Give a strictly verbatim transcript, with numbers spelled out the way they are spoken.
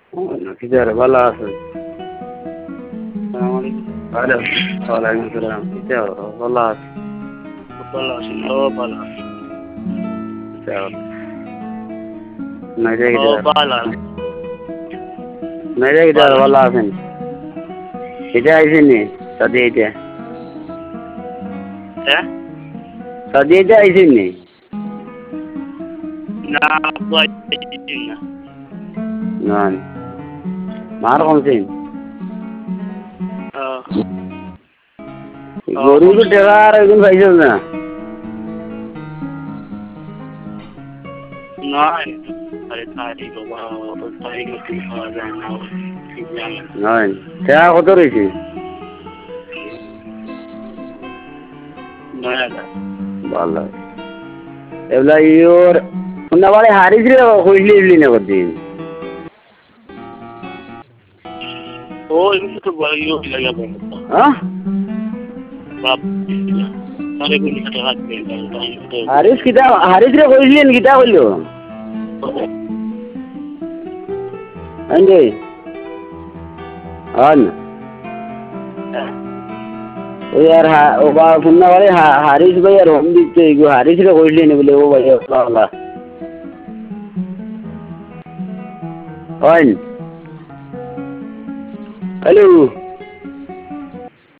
কিদারে ভালো আছে ভালো ওয়ালাইকুম আসসালাম কিদার ভালো আছে ভালো আছে ও ভালো আছে নাইরে কিদার ভালো নাইরে কিদার ভালো আছেন এটা আইছেনি সাদি এটা হ্যাঁ সাদি এটা আইছেনি না আইছেনি না না মার কোনছেন গরু তো টাকা আর একদিন পাইছেন না না আরে তারিখ বাবা তারিখ কি পাওয়া যায় না নাই টাকা কত রয়েছে নয় হাজার ভালো এগুলা ইয়োর না বাড়ি হারিস রে কইলি ইলি না করদিন ও এমনি তো ইয়ো লাগা বল হ্যাঁ বাপ আরে গুলি কাটা হাত দে হারিস কিটা হারিস রে কইলেন কিটা কইলো আন্ডে আন ও यार ও বা শুননা বারে হারিস ভাই আর হোম দিতে গো হারিস রে কইলেন বলে ও ভাই আল্লাহ আইন হ্যালো